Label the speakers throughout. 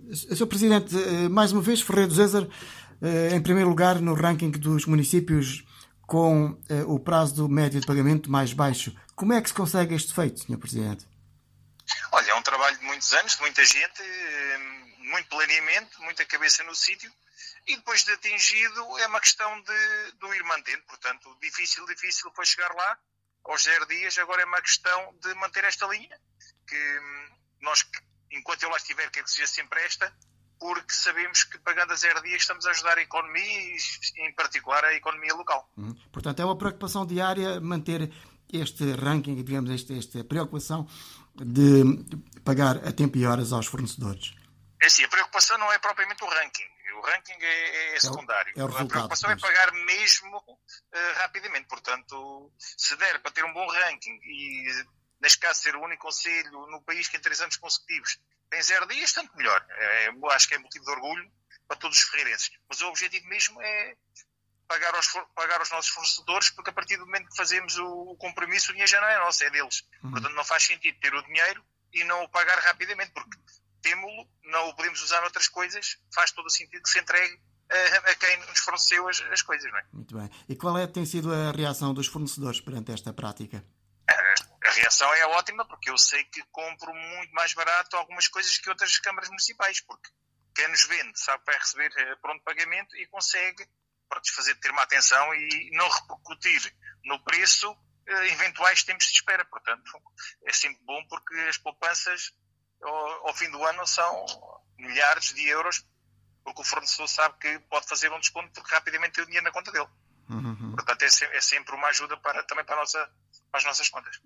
Speaker 1: Sr. Presidente, mais uma vez, Ferreira do Zezer, em primeiro lugar no ranking dos municípios com o prazo do médio de pagamento mais baixo. Como é que se consegue este feito, Sr. Presidente?
Speaker 2: Olha, é um trabalho de muitos anos, de muita gente, muito planeamento, muita cabeça no sítio, e depois de atingido é uma questão de o ir mantendo. Portanto, difícil foi chegar lá aos 0 dias, agora é uma questão de manter esta linha, que nós, enquanto eu lá estiver, quero que seja sempre esta, porque sabemos que pagando a 0 dias estamos a ajudar a economia e, em particular, a economia local.
Speaker 1: Portanto, é uma preocupação diária manter este ranking, digamos, esta preocupação de pagar a tempo e horas aos fornecedores.
Speaker 2: É assim, a preocupação não é propriamente o ranking. O ranking é secundário. A preocupação é pagar mesmo rapidamente. Portanto, se der para ter um bom ranking e, neste caso, ser o único concelho no país que em 3 anos consecutivos tem 0 dias, tanto melhor. Acho que é motivo de orgulho para todos os ferreirenses. Mas o objetivo mesmo é pagar aos nossos fornecedores, porque a partir do momento que fazemos o compromisso, o dinheiro já não é nosso, é deles. Portanto, não faz sentido ter o dinheiro e não o pagar rapidamente, porque temo-lo, não o podemos usar noutras coisas, faz todo o sentido que se entregue a quem nos forneceu as coisas, não é?
Speaker 1: Muito bem. E qual tem sido a reação dos fornecedores perante esta prática?
Speaker 2: A reação é ótima, porque eu sei que compro muito mais barato algumas coisas que outras câmaras municipais, porque quem nos vende sabe que vai receber pronto pagamento e consegue ter uma atenção e não repercutir no preço eventuais tempos de espera. Portanto, é sempre bom, porque as poupanças ao fim do ano são milhares de euros, porque o fornecedor sabe que pode fazer um desconto porque rapidamente tem o dinheiro na conta dele. Portanto, é sempre uma ajuda também para as nossas contas.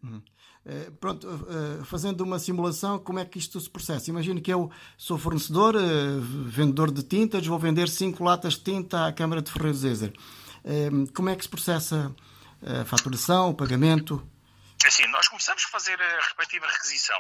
Speaker 1: Fazendo uma simulação, como é que isto se processa? Imagino que eu sou fornecedor, vendedor de tintas, vou vender 5 latas de tinta à Câmara de Ferreira do Zezer. Como é que se processa a faturação, o pagamento?
Speaker 2: Assim, nós começamos a fazer a respectiva requisição.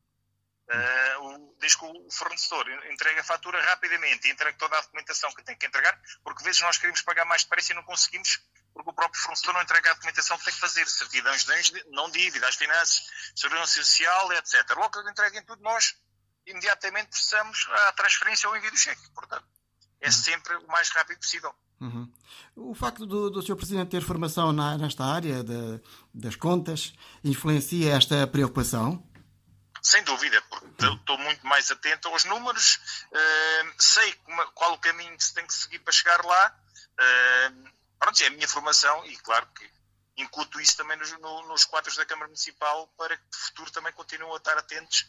Speaker 2: Desde que o fornecedor entrega a fatura rapidamente e entrega toda a documentação que tem que entregar, porque às vezes nós queremos pagar mais depressa e não conseguimos, porque o próprio fornecedor não entrega a documentação que tem que fazer, certidões de não dívida, as finanças, segurança social, etc. Logo que ele entrega em tudo, nós imediatamente processamos a transferência ou envio do cheque. Portanto, é sempre o mais rápido possível.
Speaker 1: O facto do Sr. Presidente ter formação nesta área das contas influencia esta preocupação?
Speaker 2: Sem dúvida, porque estou muito mais atento aos números, sei qual o caminho que se tem que seguir para chegar lá. É a minha formação e, claro, que incuto isso também nos quadros da Câmara Municipal, para que no futuro também continuem a estar atentos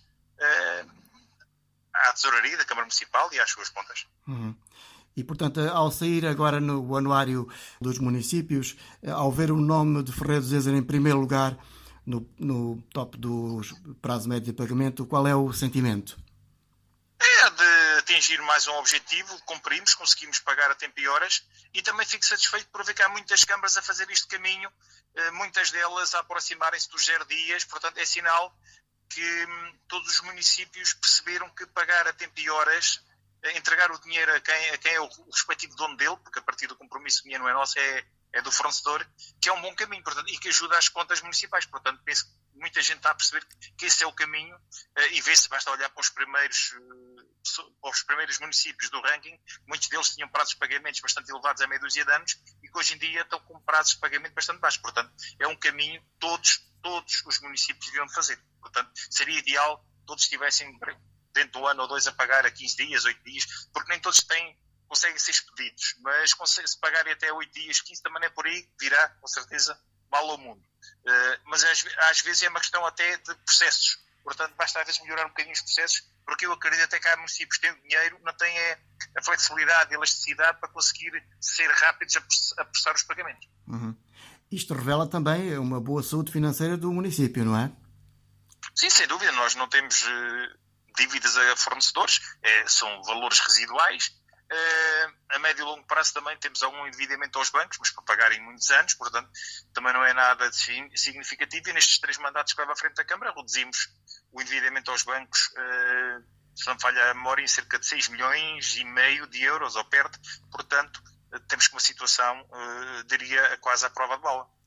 Speaker 2: à tesouraria da Câmara Municipal e às suas contas.
Speaker 1: E, portanto, ao sair agora no anuário dos municípios, ao ver o nome de Ferreira do Zezer em primeiro lugar no top dos prazo médio de pagamento, qual é o sentimento?
Speaker 2: É de atingir mais um objetivo, cumprimos, conseguimos pagar a tempo e horas, e também fico satisfeito por ver que há muitas câmaras a fazer este caminho, muitas delas a aproximarem-se dos 0 dias. Portanto, é sinal que todos os municípios perceberam que pagar a tempo e horas, entregar o dinheiro a quem é o respectivo dono dele, porque a partir do compromisso o dinheiro não é nosso, é do fornecedor, que é um bom caminho, portanto, e que ajuda às contas municipais. Portanto, penso que muita gente está a perceber que esse é o caminho, e vê-se, basta olhar para os primeiros municípios do ranking. Muitos deles tinham prazos de pagamentos bastante elevados há meia dúzia de anos e que hoje em dia estão com prazos de pagamento bastante baixos. Portanto, é um caminho que todos os municípios deviam fazer. Portanto, seria ideal que todos estivessem dentro do ano ou 2 a pagar a 15 dias, 8 dias, porque nem todos conseguem ser expedidos, mas se pagarem até 8 dias, 15 também é por aí, virá, com certeza, mal ao mundo. Mas às vezes é uma questão até de processos. Portanto, basta às vezes melhorar um bocadinho os processos, porque eu acredito até que há municípios que têm dinheiro, não têm a flexibilidade e a elasticidade para conseguir ser rápidos a processar os pagamentos.
Speaker 1: Isto revela também uma boa saúde financeira do município, não é?
Speaker 2: Sim, sem dúvida. Nós não temos dívidas a fornecedores, são valores residuais. A médio e longo prazo também temos algum endividamento aos bancos, mas para pagar em muitos anos, portanto também não é nada significativo, e nestes 3 mandatos que leva à frente da Câmara reduzimos o endividamento aos bancos, se não me falha a memória, em cerca de 6,5 milhões de euros ou perto. Portanto, temos uma situação, diria, quase à prova de bala.